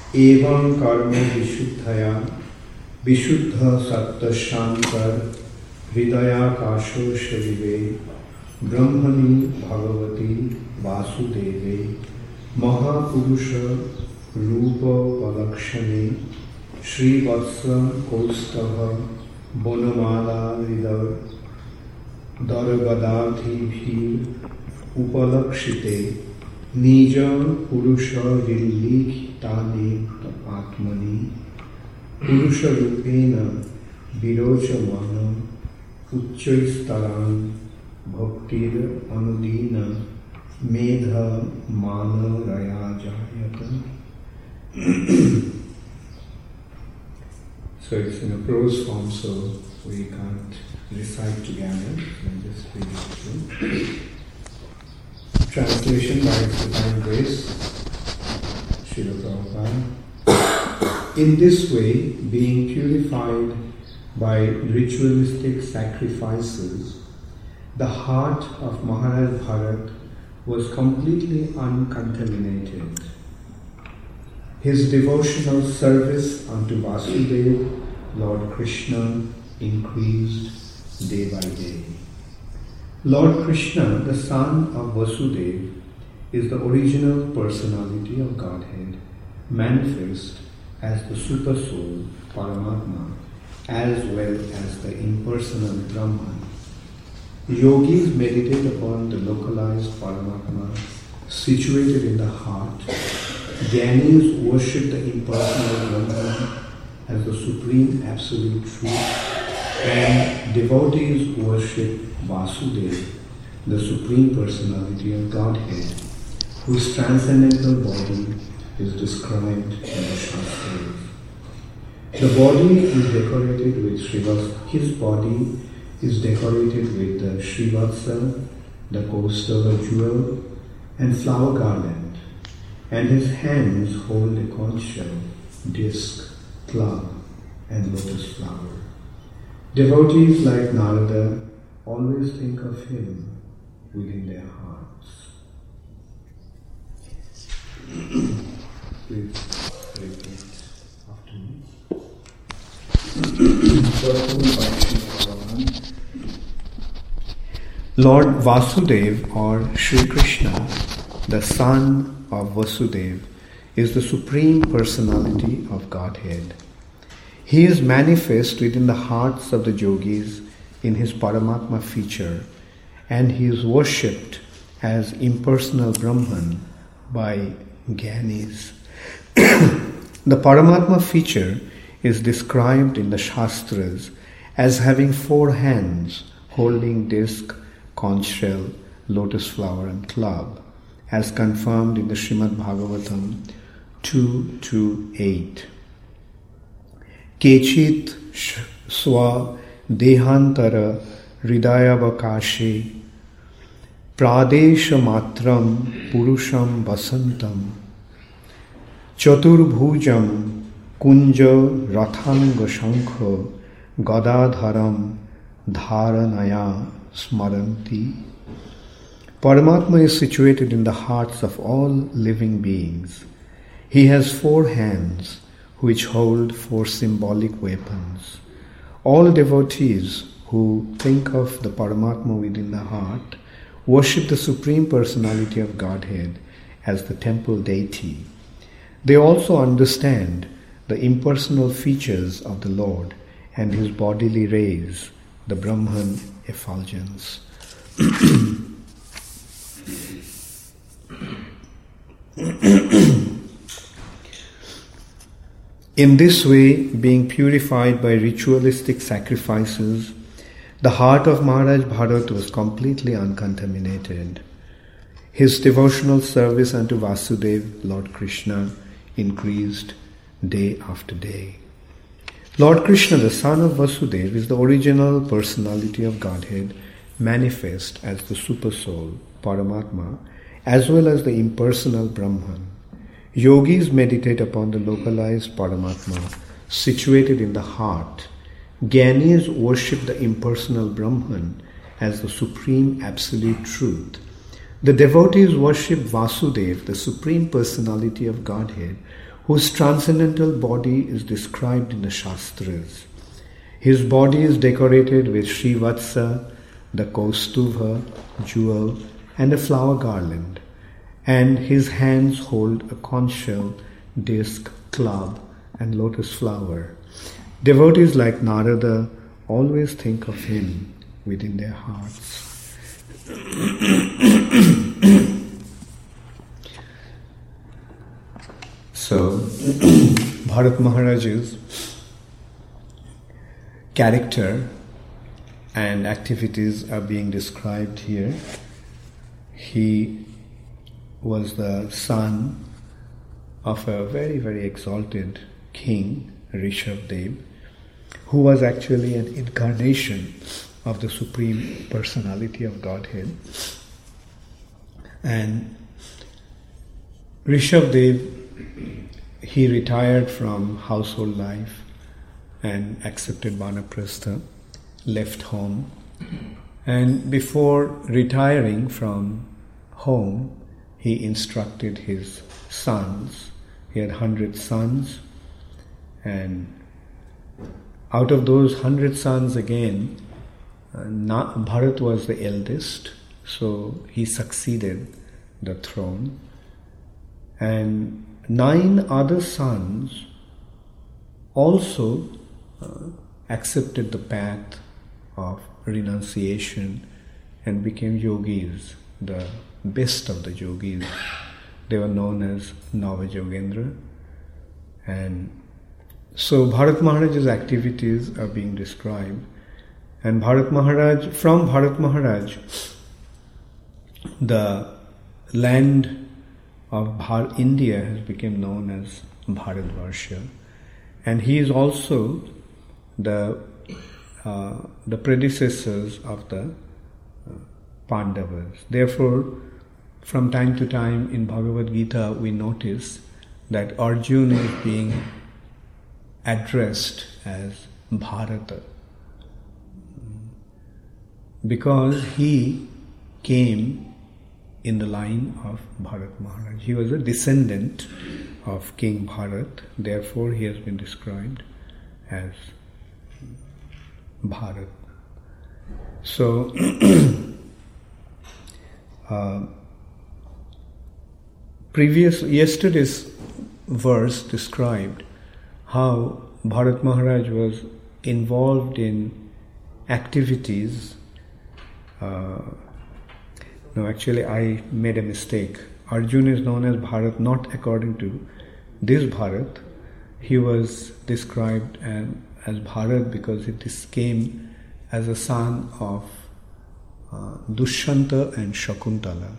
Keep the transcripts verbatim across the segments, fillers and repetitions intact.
Evam karma vishuddhaya vishuddha satta shankar hridaya kasho sharive brahmani bhagavati vasudeve mahapurusha rupa palakshane Shri Vatsa Kaustava Bonamala Hridar Darabadati Bhir Upalakshite Nija Purusha Rillikh Tane Atmani Purusha Rupena Virochamana Uchchaistaran Bhaktir Anudina Medha Mana Raya Jayata. So it's in a prose form, so we can't recite together. I'll just read it through. Translation by His Divine Grace, Srila Prabhupada. In this way, being purified by ritualistic sacrifices, the heart of Maharaj Bharat was completely uncontaminated. His devotional service unto Vasudeva, Lord Krishna, increased day by day. Lord Krishna, the son of Vasudeva, is the original personality of Godhead, manifest as the Super Soul, Paramatma, as well as the impersonal Brahman. Yogis meditate upon the localized Paramatma situated in the heart. Jnanis worship the impersonal Brahman as the supreme absolute truth, and devotees worship Vasudeva, the supreme personality of Godhead, whose transcendental body is described in the Shastras. The body is decorated with Srivas. His body is decorated with the Srivatsa, the Kaustava jewel, and flower garland, and his hands hold a conch shell, disc, club, and lotus flower. Devotees like Narada always think of him within their hearts. Please repeat after me. Lord Vasudeva, or Sri Krishna, the son of Vasudeva, is the supreme personality of Godhead. He is manifest within the hearts of the yogis in his Paramatma feature, and he is worshipped as impersonal Brahman by Jnanis. The Paramatma feature is described in the Shastras as having four hands holding disc, conch shell, lotus flower, and club, as confirmed in the Srimad Bhagavatam two two eight. Kechit swa dehantara hridayavakashe pradesha matram purusham vasantam chaturbhujam kunja rathanga shankha gadadharam dharanaya smaranti. Paramatma is situated in the hearts of all living beings. He has four hands which hold four symbolic weapons. All devotees who think of the Paramatma within the heart worship the Supreme Personality of Godhead as the temple deity. They also understand the impersonal features of the Lord and his bodily rays, the Brahman effulgence. In this way, being purified by ritualistic sacrifices, the heart of Maharaj Bharat was completely uncontaminated. His devotional service unto Vasudeva, Lord Krishna, increased day after day. Lord Krishna, the son of Vasudeva, is the original personality of Godhead, manifest as the Super Soul, Paramatma, as well as the impersonal Brahman. Yogis meditate upon the localized Paramatma situated in the heart. Jnanis worship the impersonal Brahman as the supreme absolute truth. The devotees worship Vasudeva, the supreme personality of Godhead, whose transcendental body is described in the Shastras. His body is decorated with Srivatsa, the Kaustuva jewel, and a flower garland, and his hands hold a conch shell, disc, club, and lotus flower. Devotees like Narada always think of him within their hearts. So, Bharat Maharaj's character and activities are being described here. He was the son of a very, very exalted king, Rishabdev, who was actually an incarnation of the Supreme Personality of Godhead. And Rishabdev, he retired from household life and accepted Vanaprastha, left home. And before retiring from home, he instructed his sons. He had hundred sons, and out of those hundred sons again, uh, Bharat was the eldest, so he succeeded the throne. And nine other sons also uh, accepted the path of renunciation and became yogis, the best of the yogis. They were known as Navajogendra. And so Bharat Maharaj's activities are being described. And Bharat Maharaj, from Bharat Maharaj, the land of Bhar- India has become known as Bharatvarsha. And he is also the uh, the predecessors of the uh, Pandavas. Therefore, from time to time in Bhagavad Gita we notice that Arjuna is being addressed as Bharata, because he came in the line of Bharat Maharaj. He was a descendant of King Bharat, therefore he has been described as Bharat. So, uh, previous, yesterday's verse described how Bharat Maharaj was involved in activities. Uh, no, actually I made a mistake. Arjuna is known as Bharat not according to this Bharat. He was described as, as Bharat because it is came as a son of uh, Dushyanta and Shakuntala.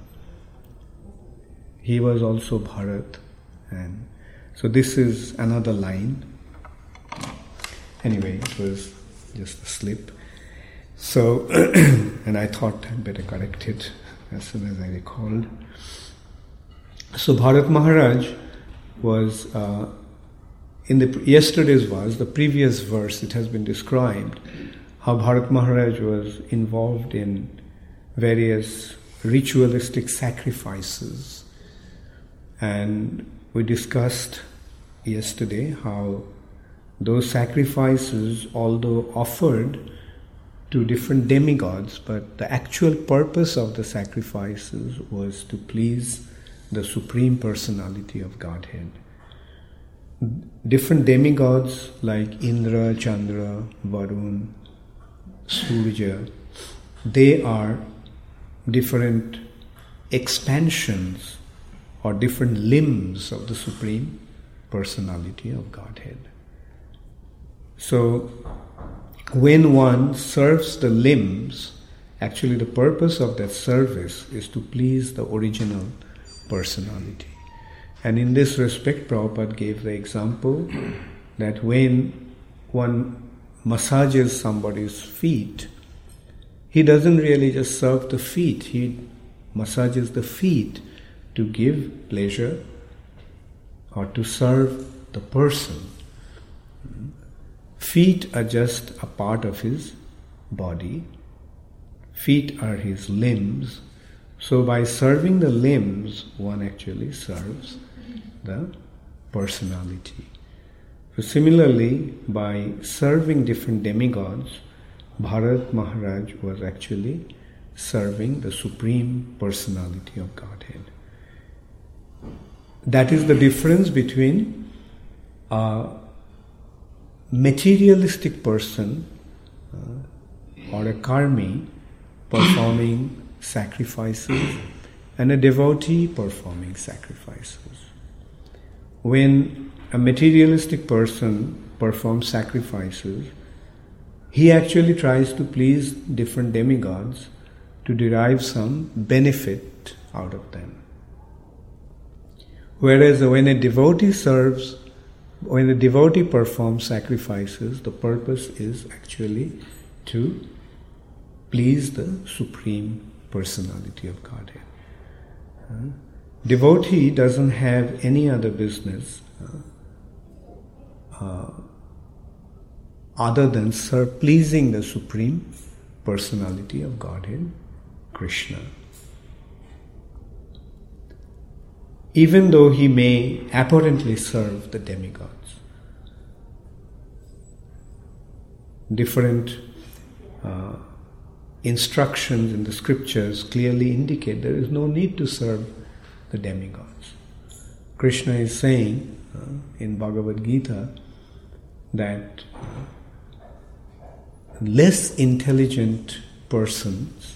He was also Bharat, and so this is another line. Anyway, it was just a slip. So, and I thought I'd better correct it as soon as I recalled. So Bharat Maharaj was, uh, in the yesterday's verse, the previous verse, it has been described how Bharat Maharaj was involved in various ritualistic sacrifices. And we discussed yesterday how those sacrifices, although offered to different demigods, but the actual purpose of the sacrifices was to please the Supreme Personality of Godhead. Different demigods like Indra, Chandra, Varun, Surya, they are different expansions or different limbs of the Supreme Personality of Godhead. So, when one serves the limbs, actually the purpose of that service is to please the original personality. And in this respect, Prabhupada gave the example that when one massages somebody's feet, he doesn't really just serve the feet, he massages the feet to give pleasure or to serve the person. Feet are just a part of his body. Feet are his limbs. So by serving the limbs, one actually serves the personality. So similarly, by serving different demigods, Bharat Maharaj was actually serving the Supreme Personality of Godhead. That is the difference between a materialistic person uh, or a karmi performing sacrifices and a devotee performing sacrifices. When a materialistic person performs sacrifices, he actually tries to please different demigods to derive some benefit out of them. Whereas when a devotee serves, when a devotee performs sacrifices, the purpose is actually to please the Supreme Personality of Godhead. Uh, devotee doesn't have any other business uh, uh, other than serve, pleasing the Supreme Personality of Godhead, Krishna. Even though he may apparently serve the demigods. Different uh, instructions in the scriptures clearly indicate there is no need to serve the demigods. Krishna is saying uh, in Bhagavad Gita that uh, less intelligent persons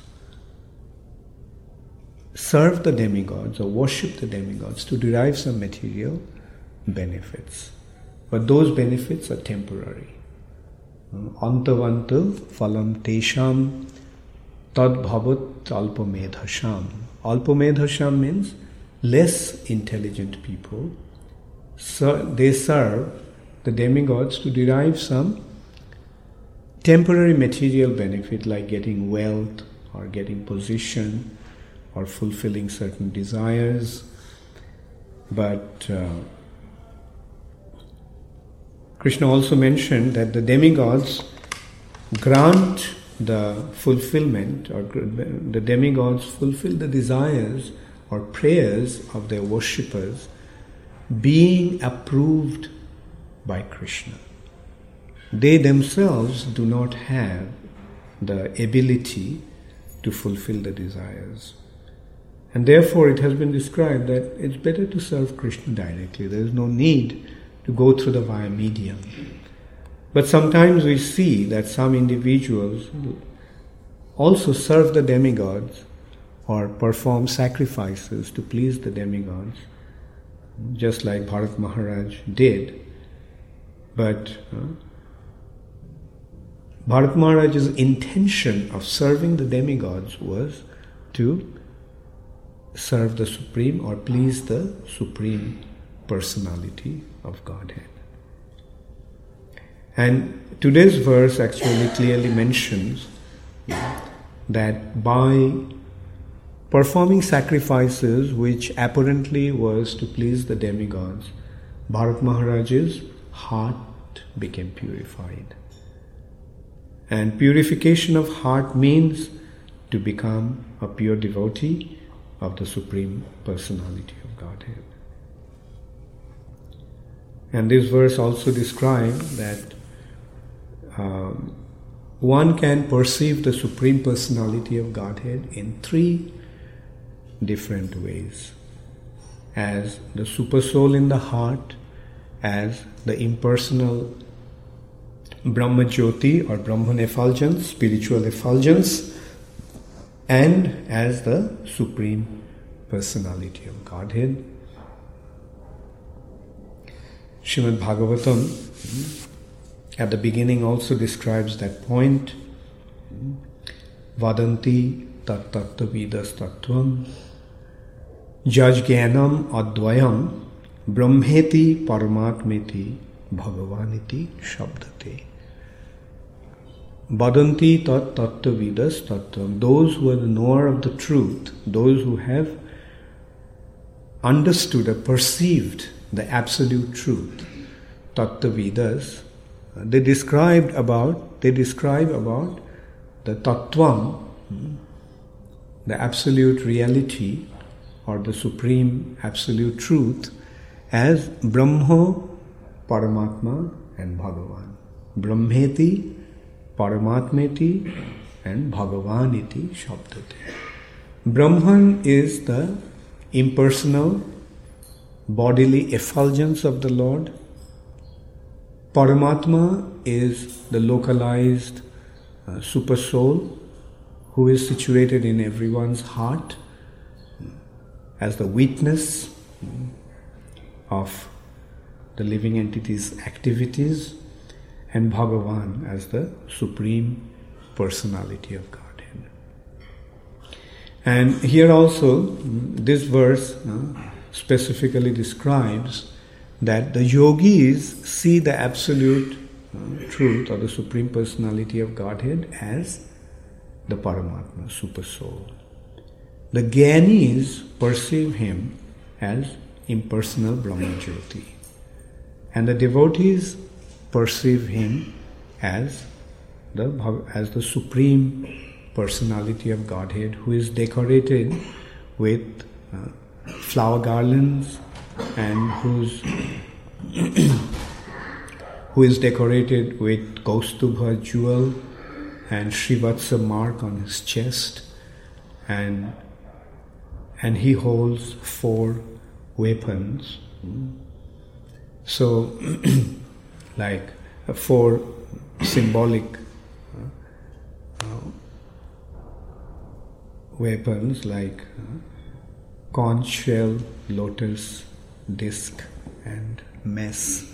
serve the demigods or worship the demigods to derive some material benefits. But those benefits are temporary. Antavanta phalam tesham tad bhavat alpamedhasham. Alpamedhasham means less intelligent people. So they serve the demigods to derive some temporary material benefit like getting wealth or getting position or fulfilling certain desires. But uh, Krishna also mentioned that the demigods grant the fulfillment, or the demigods fulfill the desires or prayers of their worshippers, being approved by Krishna. They themselves do not have the ability to fulfill the desires. And therefore it has been described that it's better to serve Krishna directly. There is no need to go through the via medium. But sometimes we see that some individuals also serve the demigods or perform sacrifices to please the demigods, just like Bharat Maharaj did. But uh, Bharat Maharaj's intention of serving the demigods was to serve the Supreme or please the Supreme Personality of Godhead. And today's verse actually clearly mentions that by performing sacrifices which apparently was to please the demigods, Bharat Maharaj's heart became purified. And purification of heart means to become a pure devotee of the Supreme Personality of Godhead. And this verse also describes that um, one can perceive the Supreme Personality of Godhead in three different ways. As the Supersoul in the heart, as the impersonal Brahma Jyoti or Brahman effulgence, spiritual effulgence, and as the Supreme Personality of Godhead. Srimad Bhagavatam at the beginning also describes that point. Vadanti tat tattvavidas tattvam jajgyanam advayam brahmeti paramatmeti bhagavaniti shabdate. Vadanti tat tattvavidas tattvam. Those who are the knower of the truth, those who have understood or perceived the absolute truth, tattvavidas, they described about they describe about the tattvam, the absolute reality or the supreme absolute truth, as Brahma, Paramatma and Bhagavan. Brahmeti, Paramatmeti and Bhagavaniti Shabdate. Brahman is the impersonal bodily effulgence of the Lord. Paramatma is the localized uh, super soul who is situated in everyone's heart as the witness of the living entity's activities, and Bhagavan as the Supreme Personality of Godhead. And here also, this verse uh, specifically describes that the yogis see the absolute uh, truth or the Supreme Personality of Godhead as the Paramatma, Super Soul. The Gyanis perceive him as impersonal Brahma Jyoti. And the devotees perceive him as the, as the Supreme Personality of Godhead, who is decorated with uh, flower garlands and whose who is decorated with Kaustubha jewel and Srivatsa mark on his chest, and and he holds four weapons. So, like uh, four symbolic uh, uh, weapons, like uh, conch shell, lotus, disc, and mess.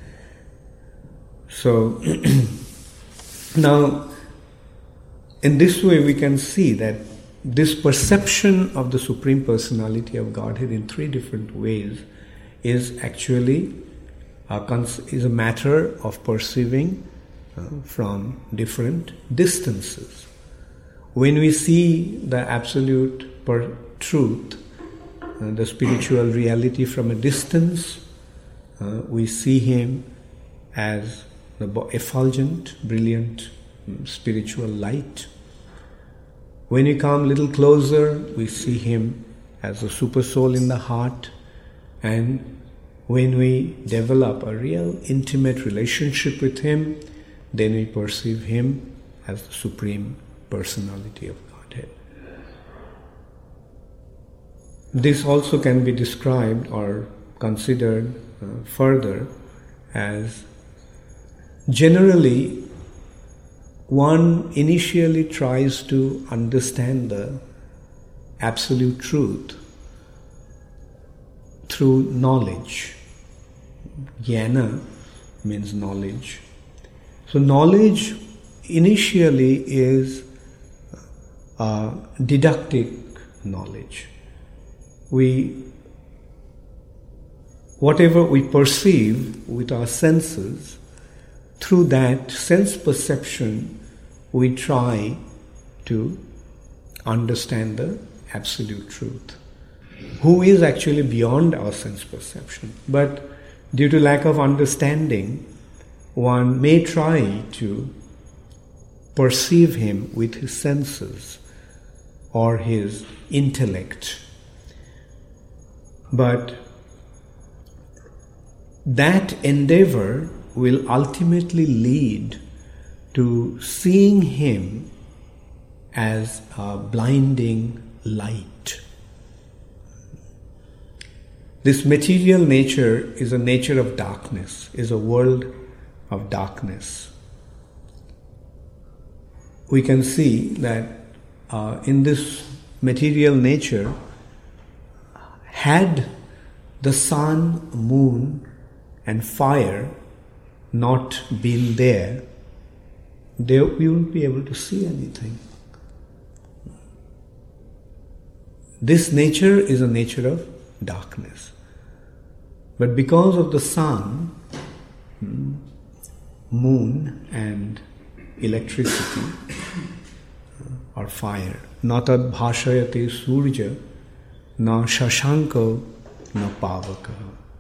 So, now, in this way we can see that this perception of the Supreme Personality of Godhead in three different ways is actually a, is a matter of perceiving uh, from different distances. When we see the absolute per- truth, uh, the spiritual reality from a distance, uh, we see him as the effulgent, brilliant um, spiritual light. When we come a little closer, we see him as a super soul in the heart, and when we develop a real intimate relationship with him, then we perceive him as the Supreme Personality of Godhead. This also can be described or considered uh, further as generally one initially tries to understand the absolute truth through knowledge. Jnana means knowledge. So knowledge initially is uh, deductive knowledge. We, whatever we perceive with our senses, through that sense perception, we try to understand the absolute truth, who is actually beyond our sense perception. But due to lack of understanding, one may try to perceive him with his senses or his intellect. But that endeavor will ultimately lead to seeing him as a blinding light. This material nature is a nature of darkness, is a world of darkness. We can see that uh, in this material nature, had the sun, moon, and fire not been there, there we wouldn't be able to see anything. This nature is a nature of darkness. But because of the sun, moon, and electricity or fire, natad bhashayate surja, na shashanko, na pavaka.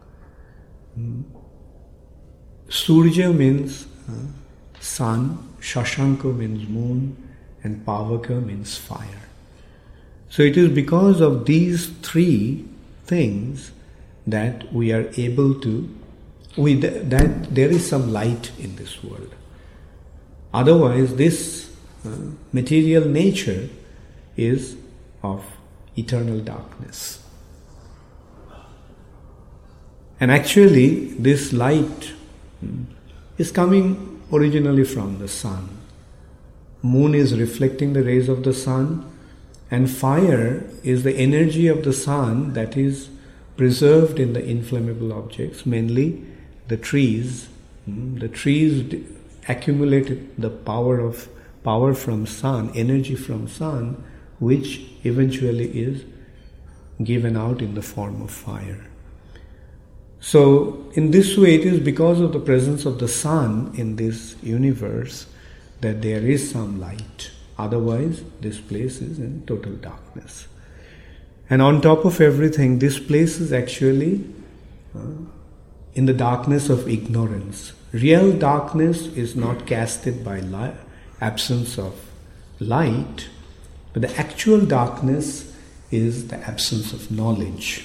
Surja means uh, sun, Shashanka means moon, and Pavaka means fire. So it is because of these three things that we are able to, we, that there is some light in this world. Otherwise, this uh, material nature is of eternal darkness. And actually, this light hmm, is coming originally from the sun. Moon is reflecting the rays of the sun, and fire is the energy of the sun that is preserved in the inflammable objects, mainly the trees. Hmm, the trees accumulate the power of power from sun, energy from sun, which eventually is given out in the form of fire. So, in this way, it is because of the presence of the sun in this universe that there is some light. Otherwise, this place is in total darkness. And on top of everything, this place is actually uh, in the darkness of ignorance. Real darkness is not casted by light, absence of light, but the actual darkness is the absence of knowledge.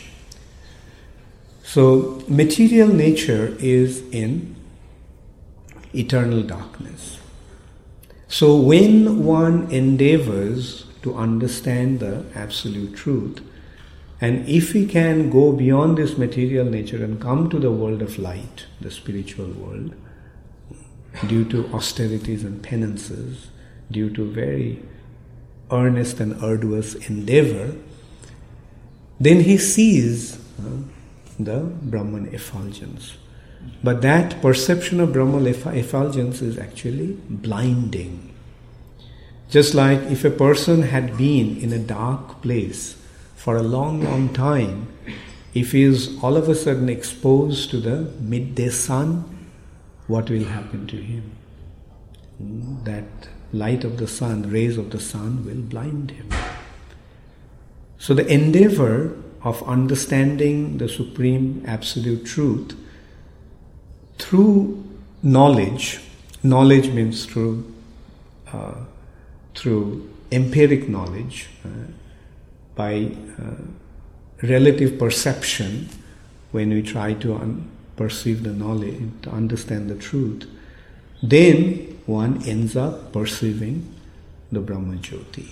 So, material nature is in eternal darkness. So, when one endeavors to understand the absolute truth, and if he can go beyond this material nature and come to the world of light, the spiritual world, due to austerities and penances, due to very earnest and arduous endeavor, then he sees uh, the Brahman effulgence. But that perception of Brahman effulgence is actually blinding. Just like if a person had been in a dark place for a long, long time, if he is all of a sudden exposed to the midday sun, what will happen to him? That light of the sun, rays of the sun will blind him. So the endeavor of understanding the supreme absolute truth through knowledge, knowledge means through uh, through empiric knowledge, uh, by uh, relative perception, when we try to un- perceive the knowledge, to understand the truth, then one ends up perceiving the Brahma Jyoti.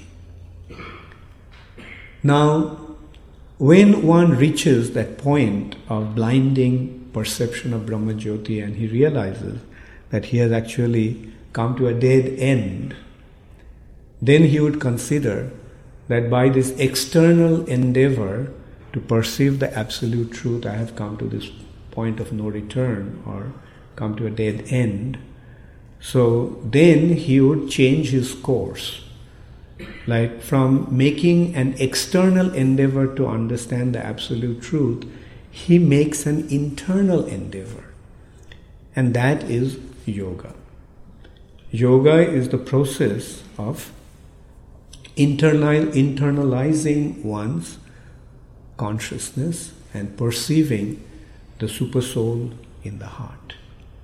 Now, when one reaches that point of blinding perception of Brahma Jyoti and he realizes that he has actually come to a dead end, then he would consider that by this external endeavor to perceive the absolute truth, I have come to this point of no return or come to a dead end. So then he would change his course. Like from making an external endeavor to understand the absolute truth, he makes an internal endeavor. And that is yoga. Yoga is the process of internal, internalizing one's consciousness and perceiving the Supersoul in the heart.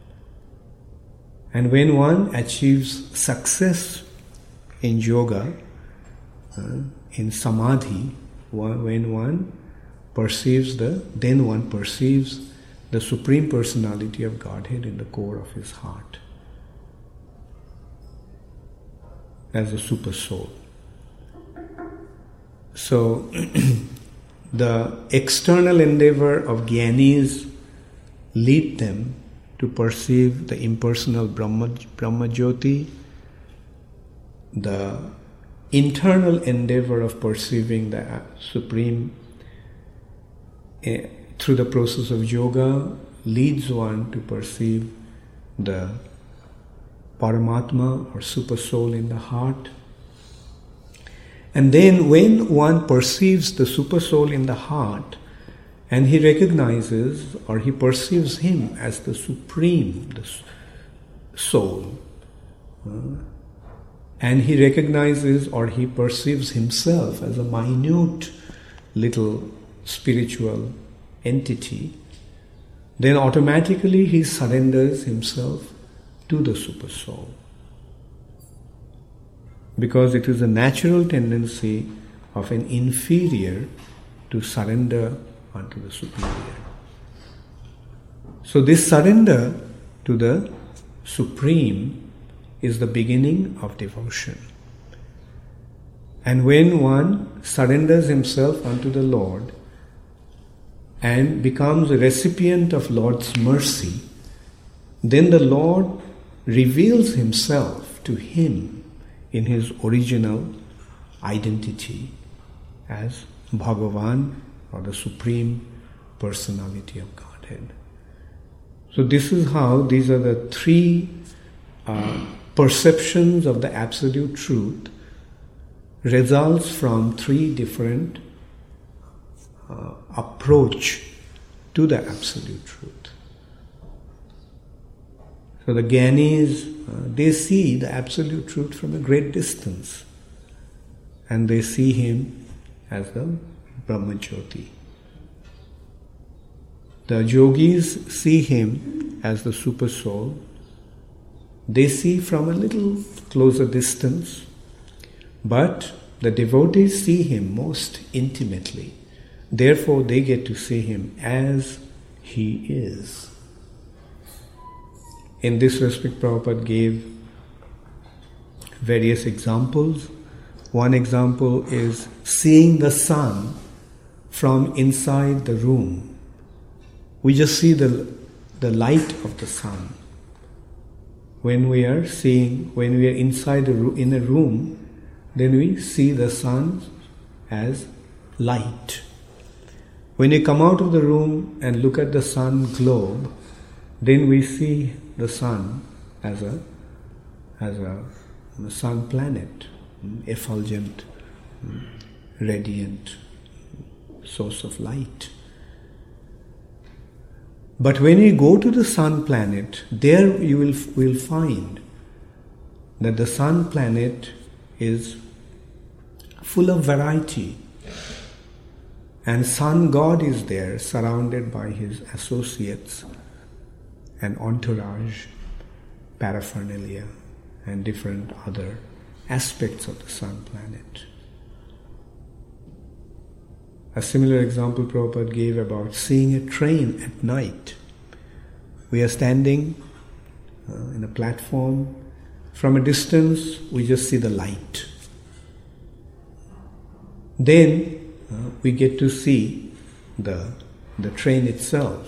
And when one achieves success in yoga, uh, in samadhi, one, when one perceives the, then one perceives the Supreme Personality of Godhead in the core of his heart as a super soul. So, the external endeavor of Jnanis lead them to perceive the impersonal Brahma, Brahma Jyoti. The internal endeavor of perceiving the Supreme uh, through the process of yoga leads one to perceive the Paramatma or Super Soul in the heart. And then when one perceives the Super Soul in the heart and he recognizes or he perceives him as the Supreme, the Soul, uh, and he recognizes or he perceives himself as a minute little spiritual entity, then automatically he surrenders himself to the Super Soul. Because it is a natural tendency of an inferior to surrender unto the superior. So this surrender to the Supreme is the beginning of devotion. And when one surrenders himself unto the Lord and becomes a recipient of Lord's mercy, then the Lord reveals himself to him in his original identity as Bhagavan, or the Supreme Personality of Godhead. So this is how, these are the three uh, perceptions of the Absolute Truth results from three different uh, approach to the Absolute Truth. So the Gyanis, uh, they see the Absolute Truth from a great distance, and they see him as the Brahmajyoti. The yogis see him as the Super Soul. They see from a little closer distance, but the devotees see him most intimately. Therefore, they get to see him as he is. In this respect, Prabhupada gave various examples. One example is seeing the sun from inside the room. We just see the, the light of the sun. When we are seeing, when we are inside a, in a room, then we see the sun as light. When you come out of the room and look at the sun globe, then we see the sun as a as a, a sun planet, effulgent, radiant source of light. But when you go to the sun planet, there you will will find that the sun planet is full of variety. And sun god is there, surrounded by his associates and entourage, paraphernalia, and different other aspects of the sun planet. A similar example Prabhupada gave about seeing a train at night. We are standing uh, in a platform. From a distance, we just see the light. Then uh, we get to see the, the train itself.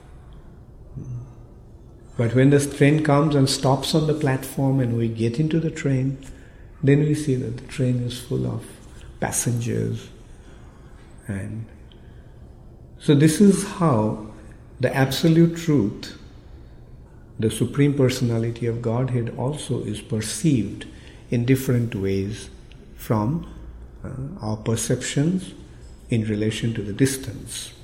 But when the train comes and stops on the platform and we get into the train, then we see that the train is full of passengers. And so this is how the Absolute Truth, the Supreme Personality of Godhead, also is perceived in different ways from uh, our perceptions in relation to the distance.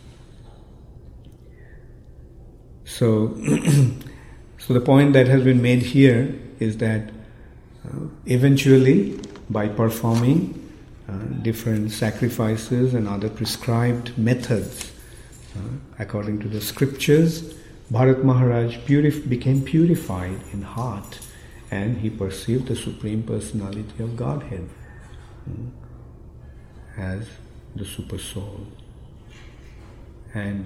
So, so the point that has been made here is that uh, eventually, by performing uh, different sacrifices and other prescribed methods uh, according to the scriptures, Bharat Maharaj purif- became purified in heart, and he perceived the Supreme Personality of Godhead um, as the Super Soul. And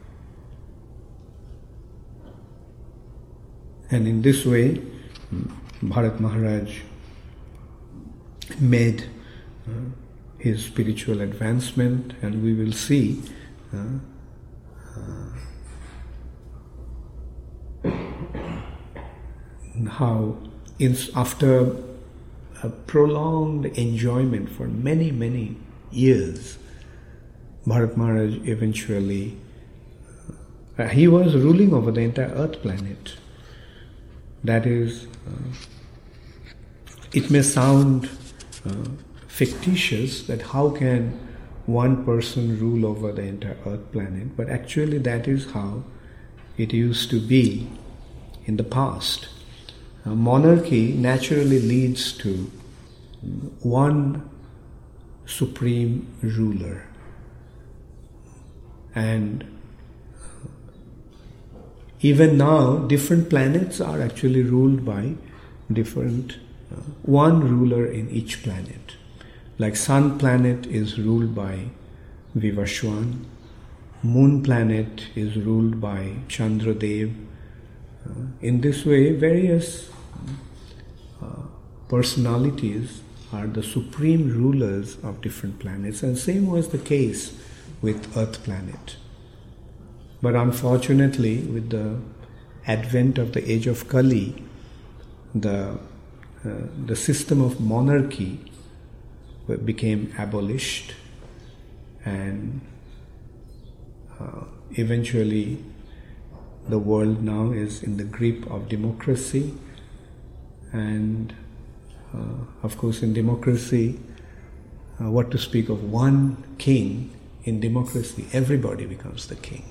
And in this way, Bharat Maharaj made uh, his spiritual advancement, and we will see uh, uh, how in, after a prolonged enjoyment for many, many years, Bharat Maharaj eventually, uh, he was ruling over the entire earth planet. That is, uh, it may sound uh, fictitious that how can one person rule over the entire earth planet, but actually that is how it used to be in the past. Uh, monarchy naturally leads to one supreme ruler, and even now, different planets are actually ruled by different, uh, one ruler in each planet. Like Sun planet is ruled by Vivaswan, moon planet is ruled by Chandradev. Uh, in this way, various uh, personalities are the supreme rulers of different planets, and same was the case with Earth planet. But unfortunately, with the advent of the age of Kali, the uh, the system of monarchy became abolished, and uh, eventually the world now is in the grip of democracy. And uh, of course, in democracy, uh, what to speak of one king? In democracy, everybody becomes the king.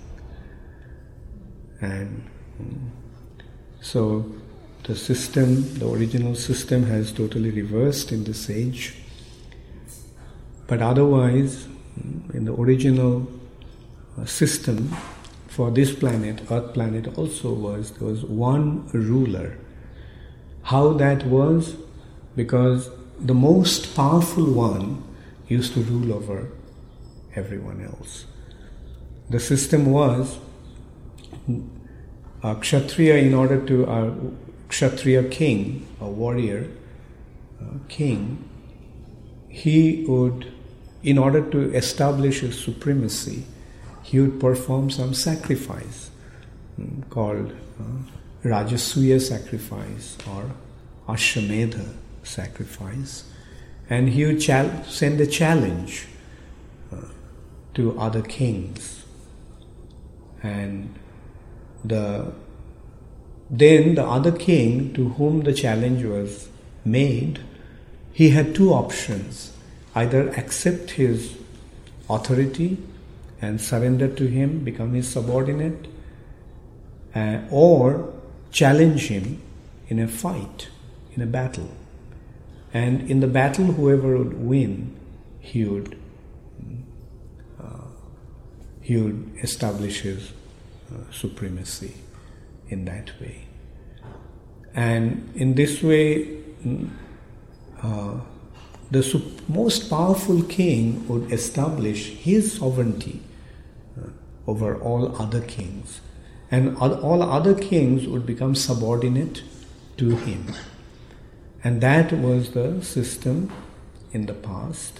And um, so the system, the original system has totally reversed in this age. But otherwise, in the original uh, system for this planet, Earth planet also was, there was one ruler. How that was? Because the most powerful one used to rule over everyone else. The system was a Kshatriya, in order to, a Kshatriya king, a warrior uh, king, he would, in order to establish his supremacy, he would perform some sacrifice um, called uh, Rajasuya sacrifice or Ashwamedha sacrifice, and he would chal- send a challenge uh, to other kings. And the then the other king to whom the challenge was made, he had two options: either accept his authority and surrender to him, become his subordinate, uh, or challenge him in a fight, in a battle. And in the battle, whoever would win, he would uh, he would establish his uh, supremacy in that way. And in this way, uh, the sup- most powerful king would establish his sovereignty uh, over all other kings, and all other kings would become subordinate to him. And that was the system in the past.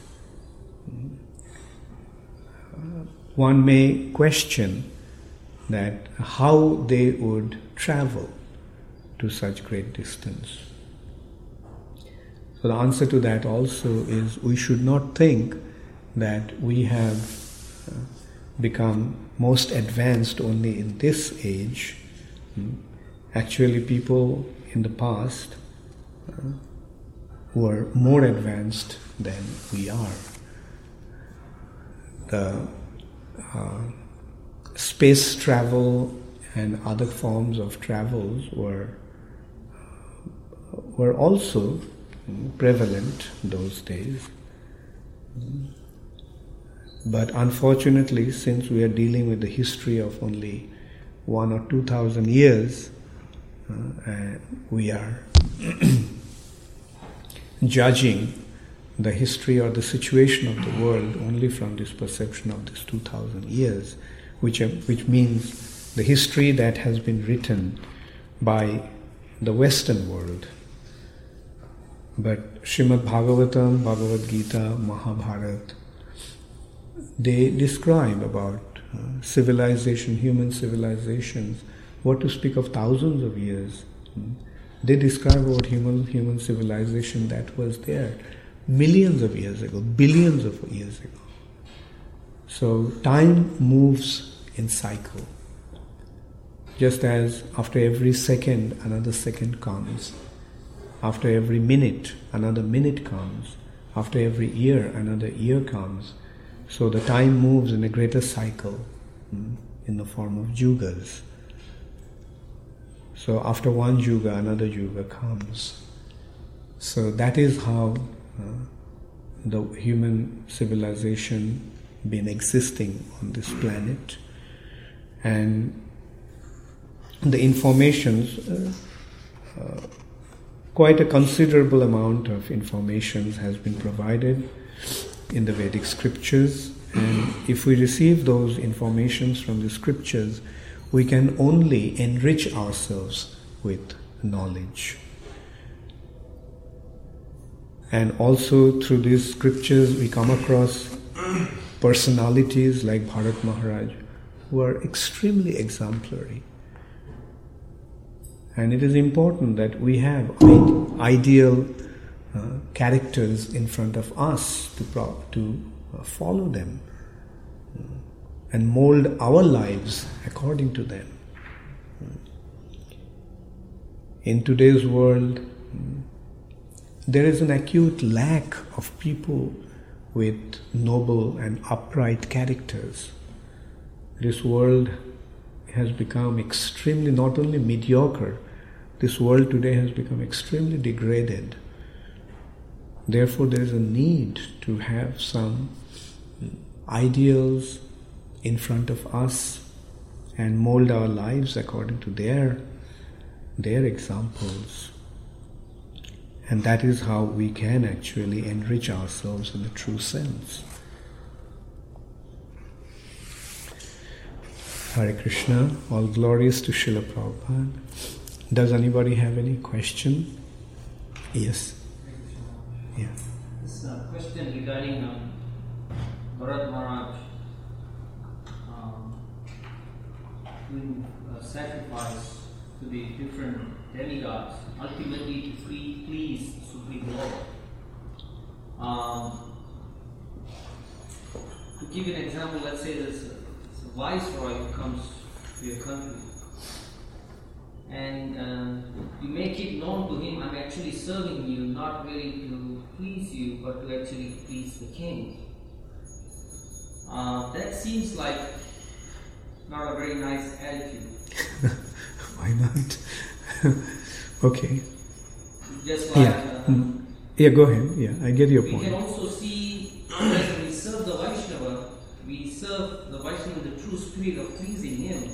Uh, one may question that how they would travel to such great distance. So the answer to that also is, we should not think that we have uh, become most advanced only in this age. Actually, people in the past uh, were more advanced than we are. The uh, space travel and other forms of travels were uh, were also prevalent those days. But unfortunately, since we are dealing with the history of only one or two thousand years, uh, and we are judging the history or the situation of the world only from this perception of this two thousand years, which which means the history that has been written by the Western world. But Srimad Bhagavatam, Bhagavad Gita, Mahabharata, they describe about uh, civilization, human civilizations, what to speak of thousands of years. They describe about human human civilization that was there millions of years ago, billions of years ago. So time moves in cycle. Just as after every second, another second comes. After every minute, another minute comes. After every year, another year comes. So the time moves in a greater cycle mm, in the form of yugas. So after one yuga, another yuga comes. So that is how uh, the human civilization been existing on this planet. And the informations, uh, uh, quite a considerable amount of information has been provided in the Vedic scriptures, And if we receive those informations from the scriptures, we can only enrich ourselves with knowledge. And also through these scriptures we come across personalities like Bharat Maharaj who are extremely exemplary. And it is important that we have ide- ideal uh, characters in front of us to, pro- to uh, follow them uh, and mold our lives according to them. In today's world, there is an acute lack of people with noble and upright characters. This world has become extremely, not only mediocre, this world today has become extremely degraded. Therefore, there is a need to have some ideals in front of us and mold our lives according to their, their examples. And that is how we can actually enrich ourselves in the true sense. Hare Krishna, all glories to Srila Prabhupada. Does anybody have any question? Yes. Yeah. This uh, question regarding um, Bharat Maharaj um, doing a sacrifice to the different demigods, ultimately to free, please Supreme Lord. Um, to give an example, let's say there's a, there's a viceroy who comes to your country, and um, you make it known to him, I'm actually serving you, not really to please you, but to actually please the king. Uh, that seems like not a very nice attitude. Why not? Okay. Just like, yeah. Uh, mm. yeah, go ahead. Yeah, I get your we point. can also see when we serve the Vaishnava, we serve the Vaishnava in the true spirit of pleasing him.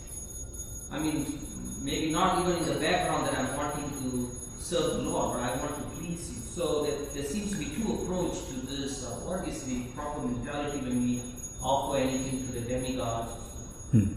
I mean, maybe not even in the background that I'm wanting to serve the Lord, but I want to please you. So that there seems to be two approaches to this. Uh, what is the proper mentality when we offer anything to the demigods? Hmm.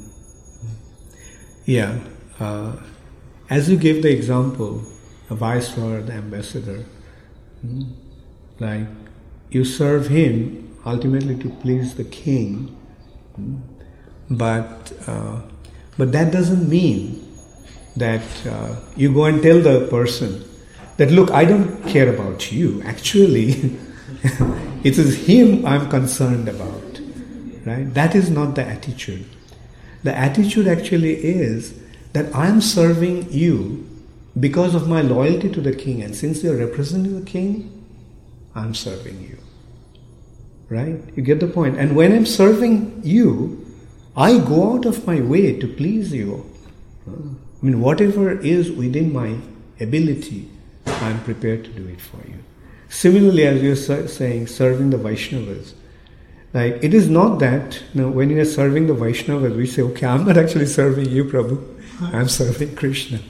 Yeah. Uh, as you gave the example, a viceroy, the ambassador, hmm, like you serve him ultimately to please the king, hmm, but uh, but that doesn't mean that uh, you go and tell the person that, look, I don't care about you. Actually, it is him I'm concerned about, right? That is not the attitude. The attitude actually is that I'm serving you because of my loyalty to the king, and since you're representing the king, I'm serving you. Right? You get the point? And when I'm serving you, I go out of my way to please you. I mean, whatever is within my ability, I'm prepared to do it for you. Similarly, as you're saying, serving the Vaishnavas, like, it is not that, you know, when you're serving the Vaishnavas, we say, okay, I'm not actually serving you, Prabhu, I'm serving Krishna.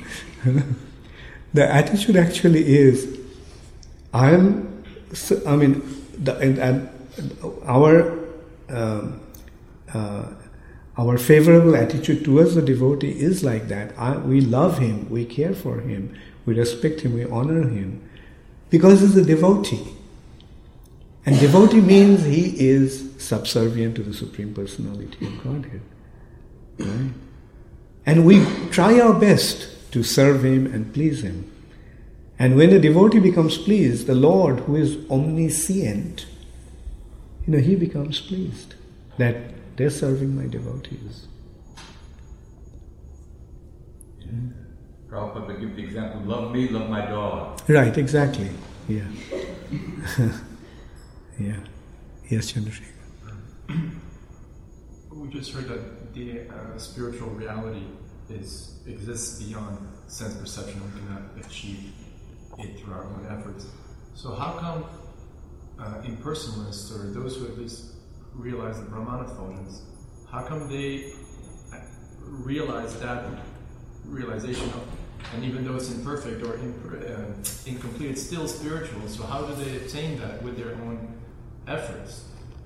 The attitude actually is, I'm, I mean, the, and, and our um, uh, our favorable attitude towards the devotee is like that. I, we love him, we care for him, we respect him, we honor him, because he's a devotee. And devotee means he is subservient to the Supreme Personality of Godhead. Right? And we try our best to serve him and please him. And when the devotee becomes pleased, the Lord, who is omniscient, you know, he becomes pleased that they're serving my devotees. Yeah. Prabhupada would give the example, love me, love my dog. Right, exactly. Yeah. Yeah. Yes, Chandrasekhar. We just heard that the uh, spiritual reality is exists beyond sense perception. We cannot achieve it through our own efforts. So how come uh, impersonalists, or those who at least realize the Brahman effulgence, how come they realize that realization of, and even though it's imperfect or imp- uh, incomplete, it's still spiritual. So how do they attain that with their own efforts?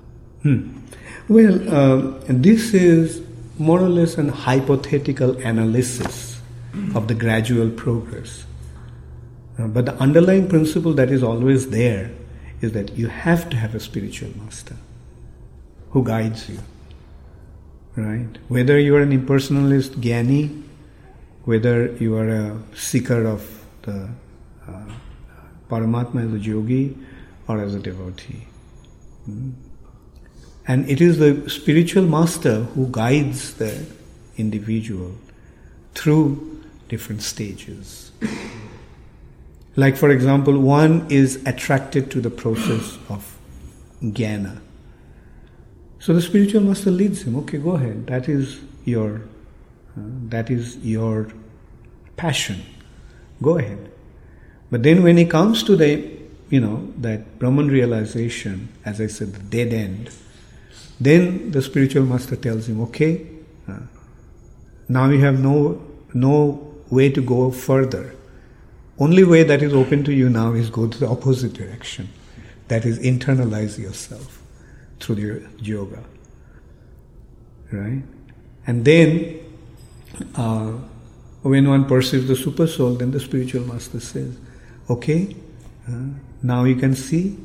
Hmm. Well, uh, this is more or less an hypothetical analysis of the gradual progress. Uh, but the underlying principle that is always there is that you have to have a spiritual master who guides you. Right? Whether you are an impersonalist Jnani, whether you are a seeker of the uh, Paramatma as a yogi or as a devotee. Hmm. And it is the spiritual master who guides the individual through different stages. Like, for example, one is attracted to the process of jnana. So the spiritual master leads him. Okay, go ahead. That is your, uh, that is your passion. Go ahead. But then when he comes to the, you know, that Brahman realization, as I said, the dead end, then the spiritual master tells him, okay, uh, now you have no no way to go further. Only way that is open to you now is go to the opposite direction. That is, internalize yourself through your yoga. Right? And then, uh, when one perceives the super soul, then the spiritual master says, okay, uh, now you can see.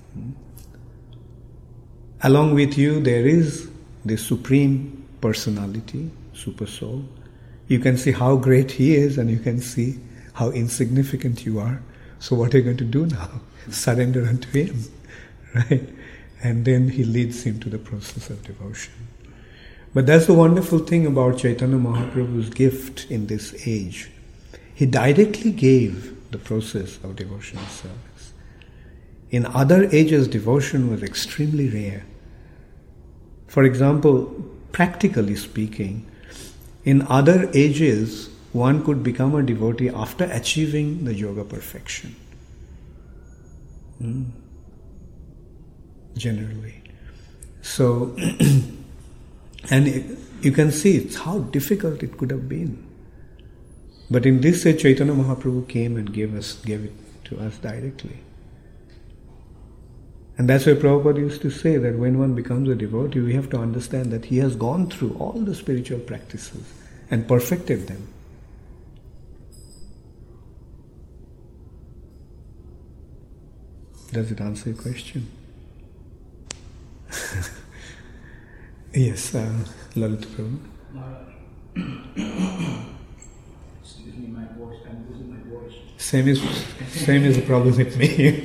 Along with you, there is the supreme personality, super soul. You can see how great he is, and you can see how insignificant you are. So what are you going to do now? Surrender unto him, right? And then he leads him to the process of devotion. But that's the wonderful thing about Chaitanya Mahaprabhu's gift in this age. He directly gave the process of devotional service. In other ages, devotion was extremely rare. For example, practically speaking, in other ages, one could become a devotee after achieving the yoga perfection. Mm. Generally. So, and it, you can see it's how difficult it could have been. But in this age, Chaitanya Mahaprabhu came and gave us, gave it to us directly. And that's why Prabhupada used to say that when one becomes a devotee, we have to understand that he has gone through all the spiritual practices and perfected them. Does it answer your question? Yes, uh, Lalit Prabhu. Excuse me, my voice, I'm losing my voice. Same is, same is the problem with me.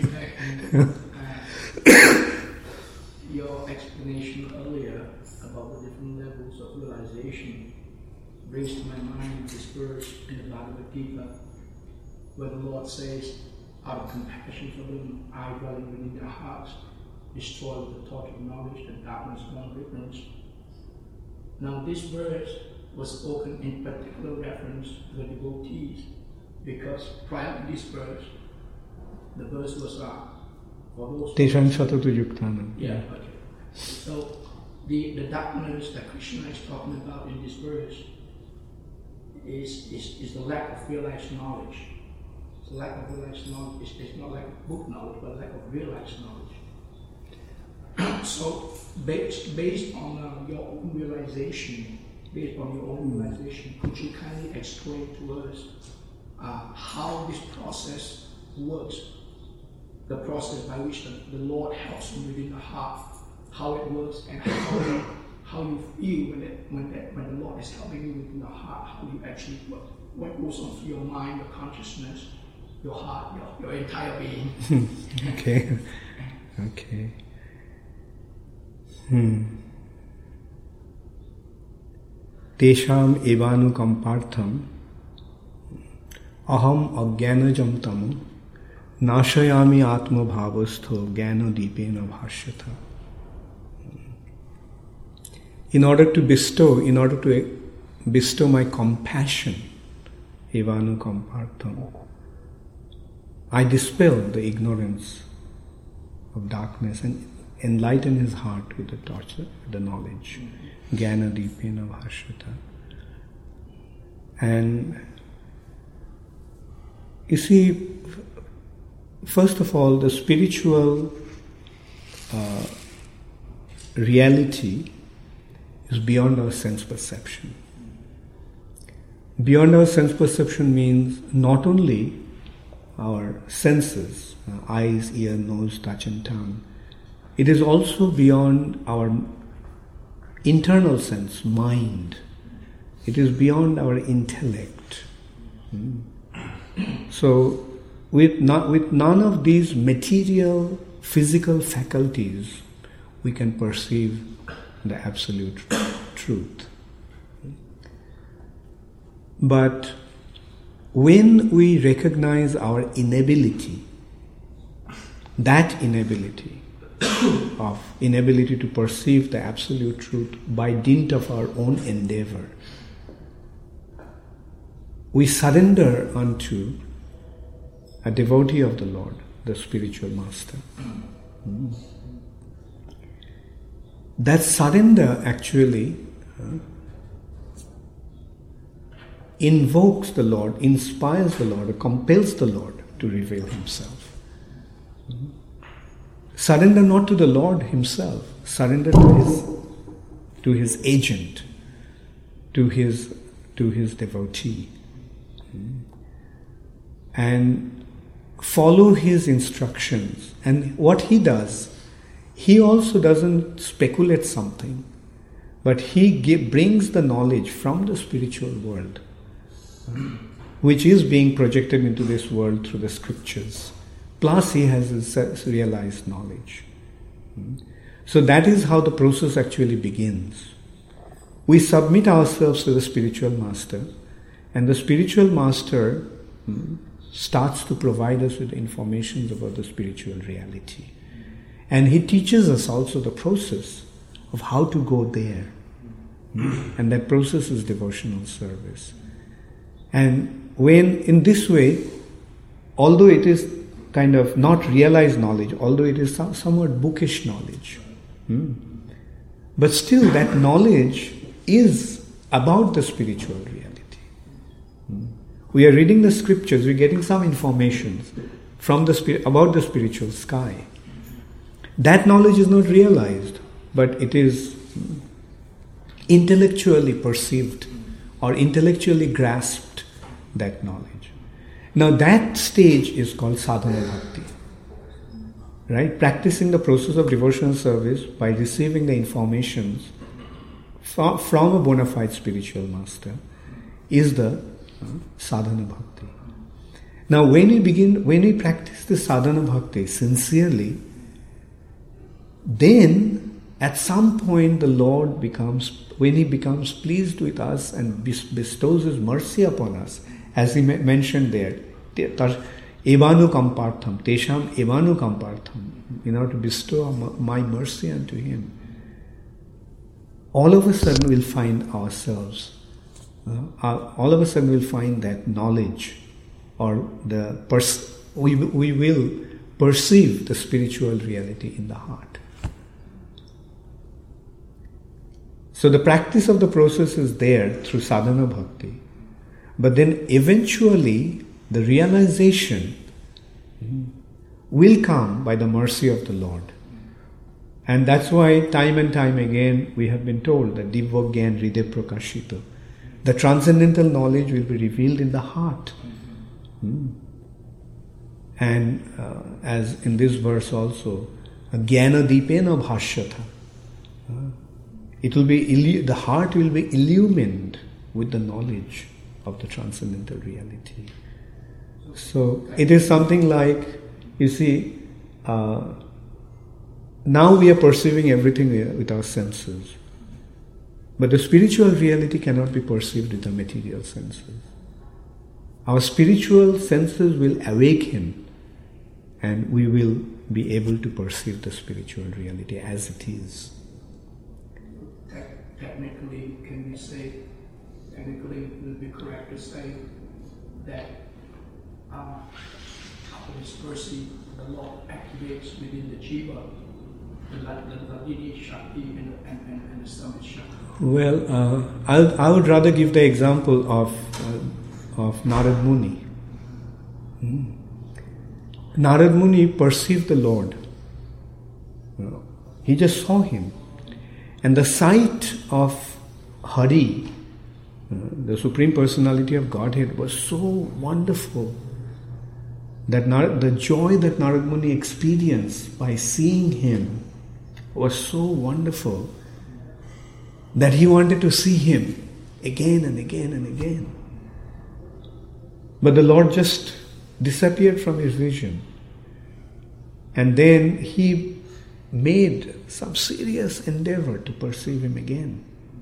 Your explanation earlier about the different levels of realization brings to my mind this verse in the Bhagavad Gita where the Lord says, out of compassion for them, I dwelling within their hearts, destroy with the torch of knowledge the darkness of ignorance. Now this verse was spoken in particular reference to the devotees because prior to this verse, the verse was uh, for those Tesham Satatu Yuktanam. Yeah, okay. So the, the darkness that Krishna is talking about in this verse is, is, is the lack of realized knowledge. It's a lack of realized knowledge. It's, it's not like book knowledge, but lack of realized knowledge. So based, based on uh, your own realization, based on your own realization, could you kindly explain to us uh, how this process works? The process by which the, the Lord helps you within the heart, how it works, and how you, how you feel when it, when that when the Lord is helping you within the heart, how you actually what what goes on through your mind, your consciousness, your heart, your, your entire being. Okay, okay. Hmm. Tesham evanukampartham aham ajnanajam tamu nashayami atma bhavastho jnana deepena bhashyata. In order to bestow, in order to bestow my compassion, evanukampartham, I dispel the ignorance of darkness and enlighten his heart with the torch, the knowledge. Jnana deepena bhashyata. And you see, first of all, the spiritual uh, reality is beyond our sense perception. Beyond our sense perception means not only our senses, uh, eyes, ear, nose, touch and tongue. It is also beyond our internal sense, mind. It is beyond our intellect. Hmm. So, with, not, with none of these material, physical faculties, we can perceive the absolute truth. But when we recognize our inability, that inability of inability to perceive the absolute truth by dint of our own endeavor, we surrender unto a devotee of the Lord, the spiritual master. Mm. That surrender actually uh, invokes the Lord, inspires the Lord, or compels the Lord to reveal Himself. Mm. Surrender not to the Lord Himself, surrender to His, to His agent, to His, to His devotee. Mm. And follow His instructions. And what He does, He also doesn't speculate something, but He give, brings the knowledge from the spiritual world, which is being projected into this world through the scriptures. Plus He has His realized knowledge. So that is how the process actually begins. We submit ourselves to the spiritual master, and the spiritual master starts to provide us with information about the spiritual reality. And he teaches us also the process of how to go there. And that process is devotional service. And when in this way, although it is kind of not realized knowledge, although it is somewhat bookish knowledge, but still that knowledge is about the spiritual reality. We are reading the scriptures, we are getting some information from the spirit, about the spiritual sky. That knowledge is not realized, but it is intellectually perceived or intellectually grasped, that knowledge. Now that stage is called sadhana bhakti. Right? Practicing the process of devotional service by receiving the informations from, from a bona fide spiritual master is the uh, sadhana bhakti. Now when we begin, when we practice the sadhana bhakti sincerely, then at some point the Lord becomes, when He becomes pleased with us and bestows His mercy upon us, as He mentioned there, evanu kampartham, tesham evanu kampartham, in order to bestow my mercy unto Him, all of a sudden we'll find ourselves, uh, all of a sudden we'll find that knowledge, or the pers- we, we will perceive the spiritual reality in the heart. So the practice of the process is there through sadhana bhakti, but then eventually the realization will come by the mercy of the Lord. And that's why time and time again we have been told that Divya Gyan Hriday Prakashita, the transcendental knowledge will be revealed in the heart. Hmm. And uh, as in this verse also, Jnana Deepena Bhashyata, uh, it will be, the heart will be illumined with the knowledge of the transcendental reality. So it is something like, you see, uh, now we are perceiving everything with our senses, but the spiritual reality cannot be perceived with the material senses. Our spiritual senses will awaken, and we will be able to perceive the spiritual reality as it is. Technically, can we say, technically it would be correct to say that uh, after this mercy, the Lord activates within the jiva the Ladini Shakti and, and, and, and the Samit Shakti? Well, uh, I'll, I would rather give the example of uh, of Narad Muni. Hmm. Narad Muni perceived the Lord. He just saw Him. And the sight of Hari, uh, the Supreme Personality of Godhead, was so wonderful that Nar- the joy that Narad Muni experienced by seeing him was so wonderful that he wanted to see him again and again and again. But the Lord just disappeared from his vision. And then he made some serious endeavor to perceive him again.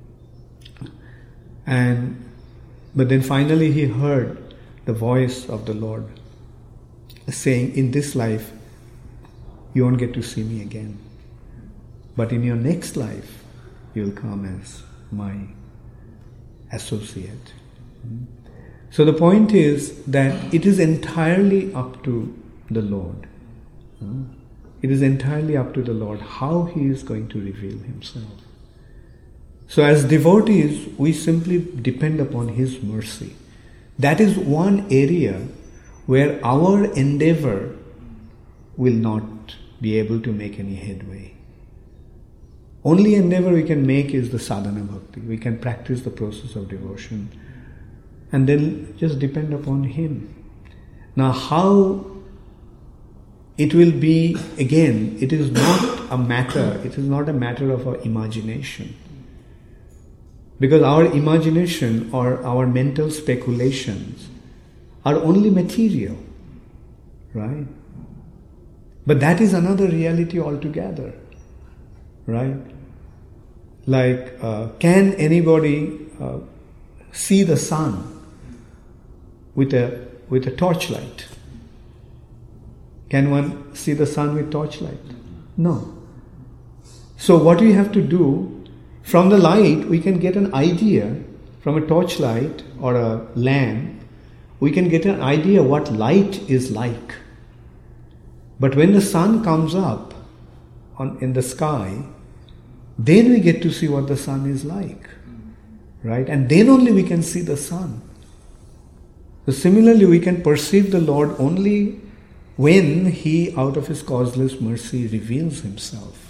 And but then finally he heard the voice of the Lord saying, in this life you won't get to see me again, but in your next life you'll come as my associate. So the point is that it is entirely up to the Lord. It is entirely up to the Lord how He is going to reveal Himself. So as devotees, we simply depend upon His mercy. That is one area where our endeavor will not be able to make any headway. Only endeavor we can make is the sadhana bhakti. We can practice the process of devotion and then just depend upon Him. Now how it will be, again, it is not a matter, it is not a matter of our imagination. Because our imagination or our mental speculations are only material, right? But that is another reality altogether, right? Like, uh, can anybody uh, see the sun with a with a torchlight? Can one see the sun with torchlight? No. So what we have to do, from the light we can get an idea, from a torchlight or a lamp, we can get an idea what light is like. But when the sun comes up on, in the sky, then we get to see what the sun is like, right? And then only we can see the sun. So similarly, we can perceive the Lord only when He, out of His causeless mercy, reveals Himself.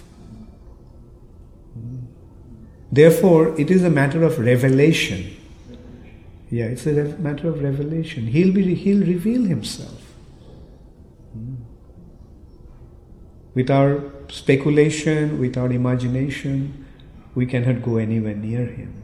Therefore, it is a matter of revelation. Yeah, it's a re- matter of revelation. He'll be, He'll reveal Himself. With our speculation, with our imagination, we cannot go anywhere near Him.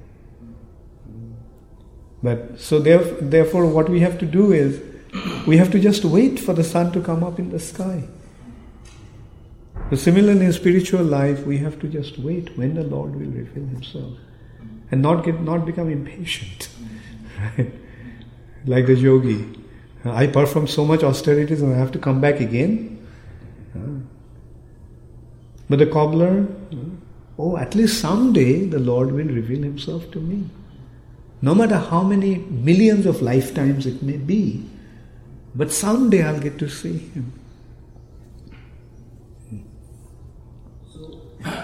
But so therefore, therefore, what we have to do is, we have to just wait for the sun to come up in the sky. So similarly in spiritual life, we have to just wait when the Lord will reveal Himself, and not get not become impatient, right? Like the yogi, I perform so much austerities and I have to come back again. But the cobbler, oh, at least someday the Lord will reveal Himself to me. No matter how many millions of lifetimes it may be, but someday I'll get to see Him. So,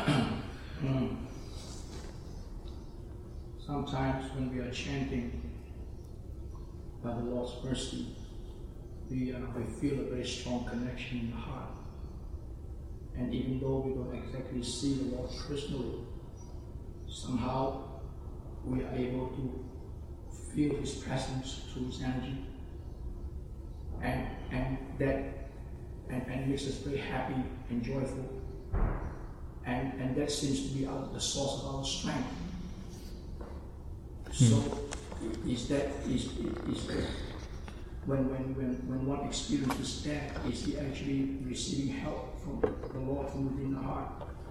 sometimes when we are chanting by the Lord's mercy, we, uh, we feel a very strong connection in the heart. And even though we don't exactly see the Lord personally, somehow we are able to feel His presence through His energy. And and that and, and makes us very happy and joyful. And and that seems to be our, the source of our strength. Hmm. So is that is is that when when when when one experiences that, is he actually receiving help from the Lord from within the heart?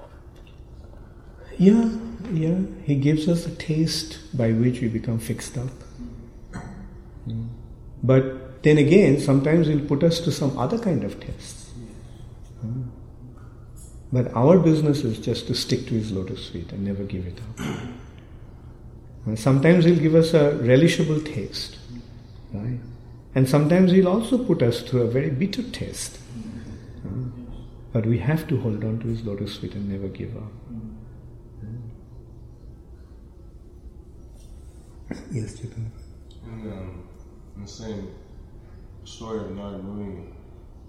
Yeah, yeah. He gives us a taste by which we become fixed up. Mm. But then again, sometimes He'll put us to some other kind of tests. Mm. But our business is just to stick to His lotus feet and never give it up. And sometimes He'll give us a relishable taste, right? And sometimes He'll also put us through a very bitter test. Mm. But we have to hold on to His lotus feet and never give up. Yes, Chetan. And um, in the same story of Narad Muni,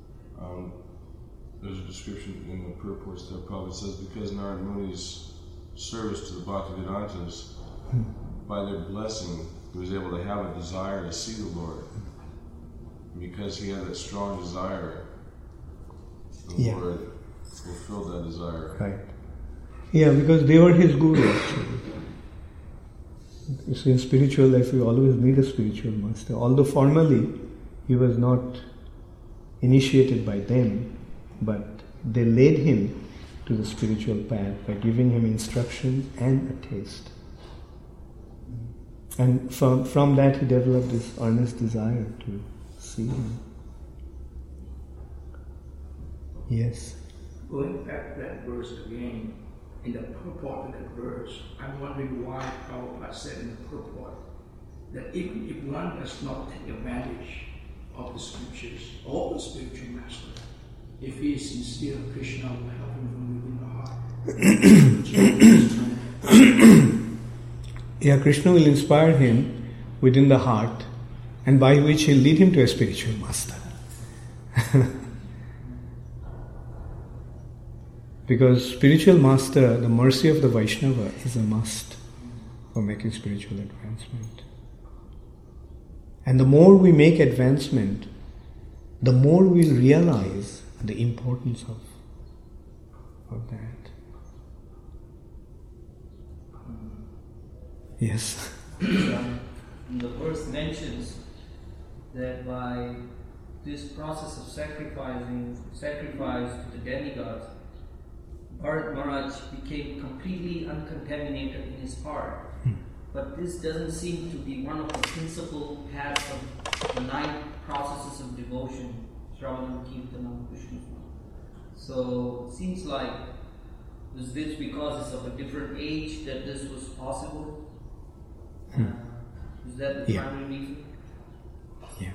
um, there's a description in the purports that probably says because Narad Muni's service to the Bhaktivedantas, by their blessing, he was able to have a desire to see the Lord. Because he had that strong desire, the Yeah. Lord fulfilled that desire. Right. Yeah, because they were his guru actually. You see, in spiritual life, we always need a spiritual master. Although formally, he was not initiated by them, but they led him to the spiritual path by giving him instruction and a taste. And from, from that, he developed this earnest desire to see him. Yes. Going back to that verse again, in the purport of that verse, I'm wondering why Prabhupada said in the purport that if, if one does not take advantage of the scriptures or the spiritual master, if he is sincere, Krishna will help him from within the heart. Yeah, Krishna will inspire him within the heart, and by which he'll lead him to a spiritual master. Because spiritual master, the mercy of the Vaishnava is a must for making spiritual advancement. And the more we make advancement, the more we'll realize the importance of, of that. Yes. Um, the verse mentions that by this process of sacrificing sacrifice to the demigods, Bharat Maharaj became completely uncontaminated in his heart. Hmm. But this doesn't seem to be one of the principal paths of the nine processes of devotion, Shravanam, Kirtanam, Krishna. So it seems like, was this because it's of a different age that this was possible? Hmm. Uh, is that the Yeah. primary reason? Yeah.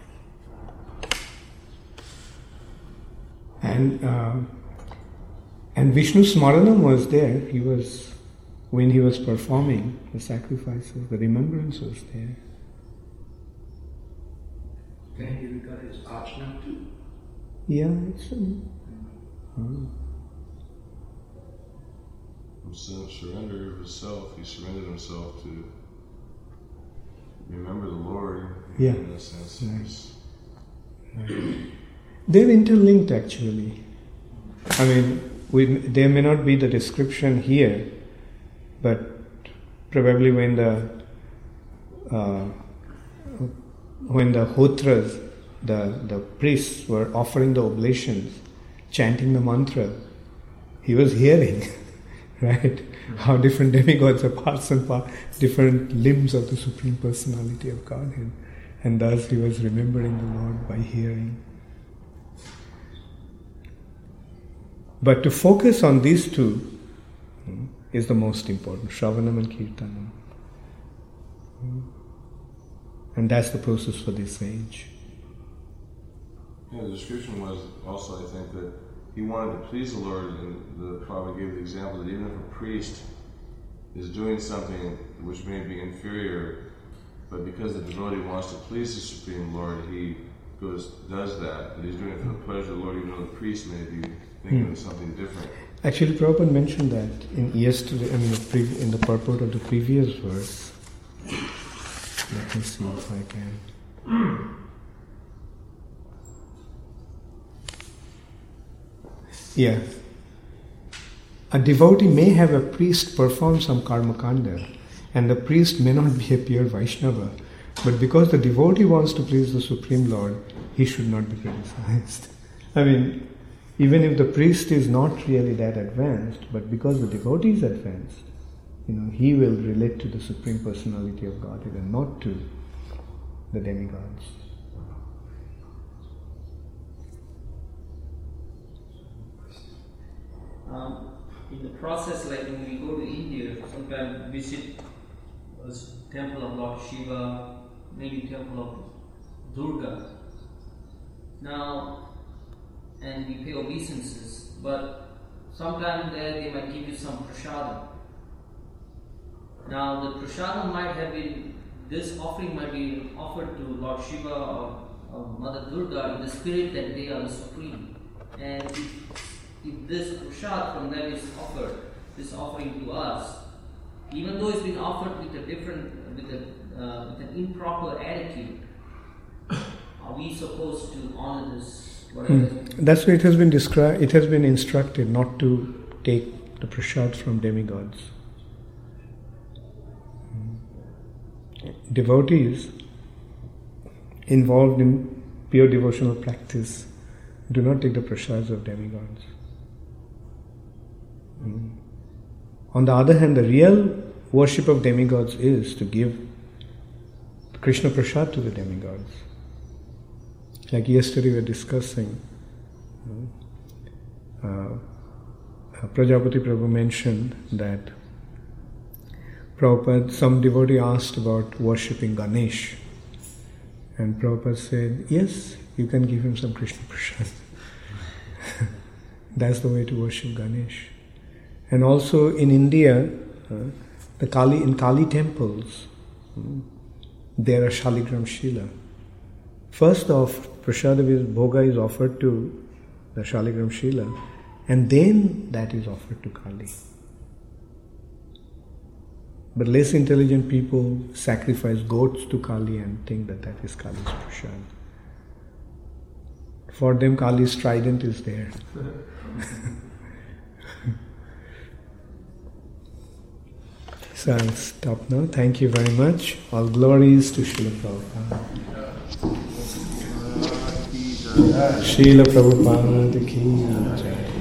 And uh, and Vishnu Smaranam was there. He was, when he was performing the sacrifices, the remembrance was there. Can he regard it as archana too? Yeah, it's um, uh, From sin- surrender of himself, he surrendered himself to remember the Lord. Yeah. In a sense, Right. He's- they're interlinked actually. I mean, we, there may not be the description here, but probably when the uh, when the hotras, the, the priests were offering the oblations, chanting the mantra, he was hearing, right, how different demigods are parts and part, different limbs of the Supreme Personality of Godhead, and thus he was remembering the Lord by hearing. But to focus on these two hmm, is the most important, Shravanam and Kirtanam. Hmm. And that's the process for this age. Yeah, the description was also, I think, that he wanted to please the Lord, and the Prabhupada gave the example that even if a priest is doing something which may be inferior, but because the devotee wants to please the Supreme Lord, he goes does that. That he's doing it for the pleasure of the Lord, even though the priest may be thinking Hmm. of something different. Actually, Prabhupada mentioned that in yesterday, I mean, the pre- in the purport of the previous verse. Let me see if I can. Yeah. A devotee may have a priest perform some karma kanda, and the priest may not be a pure Vaishnava, but because the devotee wants to please the Supreme Lord, he should not be criticized. I mean, even if the priest is not really that advanced, but because the devotee is advanced, you know, he will relate to the Supreme Personality of Godhead and not to the demigods. Um, in the process, like when we go to India, sometimes visit a temple of Lord Shiva, maybe temple of Durga. Now, and we pay obeisances, but sometimes there they might give you some prasadam. Now, the prasadam might have been, this offering might be offered to Lord Shiva or, or Mother Durga in the spirit that they are the supreme. And if, if this prasad from them is offered, this offering to us, even though it's been offered with a different, with a uh, with an improper attitude, are we supposed to honor this? Hmm. That's why it has been described. It has been instructed not to take the prasad from demigods. Devotees involved in pure devotional practice do not take the prasads of demigods. Mm. On the other hand, the real worship of demigods is to give Krishna prasad to the demigods. Like yesterday we were discussing, uh, uh, Prajapati Prabhu mentioned that Prabhupada, some devotee asked about worshipping Ganesh, and Prabhupada said, yes, you can give him some Krishna prasad. That's the way to worship Ganesh. And also in India, uh, the Kali in Kali temples, um, there are Shaligram Shila. First off, prasada is bhoga is offered to the Shaligram Shila, and then that is offered to Kali. But less intelligent people sacrifice goats to Kali and think that that is Kali's prasad. For them, Kali's trident is there. So I'll stop now. Thank you very much. All glories to Srila Prabhupada. Srila Prabhupada ki jai.